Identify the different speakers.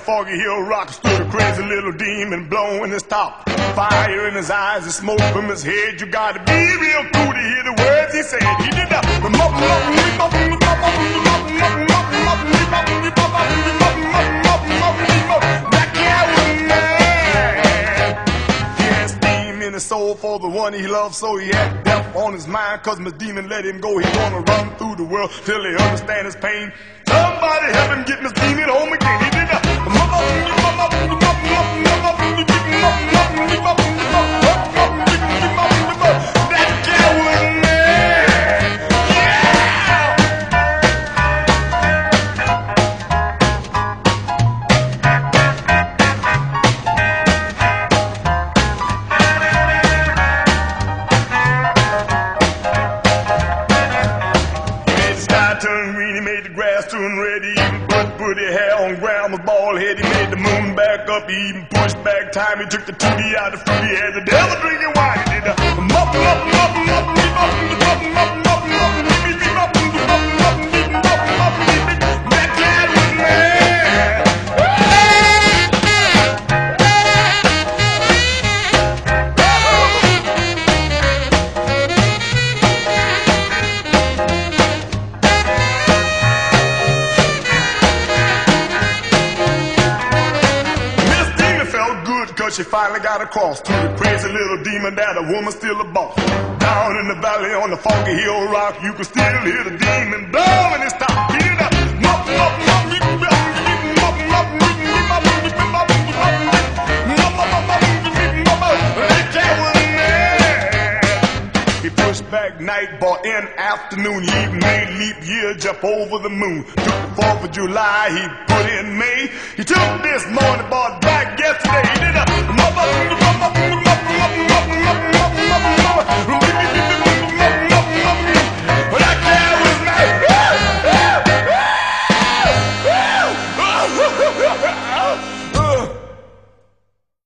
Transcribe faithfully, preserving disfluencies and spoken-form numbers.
Speaker 1: Foggy Hill Rock stood a crazy little demon blowing his top. Fire in his eyes and smoke from his head. You gotta be real cool to hear the words he said. He did the that guy was mad. He had steam in his soul for the one he loved, so he had death on his mind. Cause my demon let him go. He gonna run through the world till he understand his pain. Somebody help him get Miss Demon home again. He did the that guy was mad. Yeah. He made the sky turn green, he made the grass turn red, he even put pretty hair on grandma's bald head. He made the moon back up, he even pushed back time. He took the tootie out of fruit, he had the devil drinking wine. He did the mup, mup, mup, mup, mup, mup, mup, mup, mup, mup, beep, beep, mup, mup, mup, beep, mup, mup, beep, beep. That guy was mad. Miss Demon felt good cause she finally got across to the crazy little demon that a woman's still a boss. Down in the valley on the Foggy Hill Rock, you can still hear the demon blowing his top. He did a mup, mup, mup, beep, beep, mup, mup, mup, beep, beep, mup, beep, beep, mup, beep, mup, beep, mup, mup, mup, beep, beep, mup, mup. That guy was mad. He pushed back night, brought in afternoon. He even made leap year jump over the moon. Took the fourth of July, he put in May. He took this morning, brought back yesterday. He did a mup, mup, mup, mup, mup, mup, mup.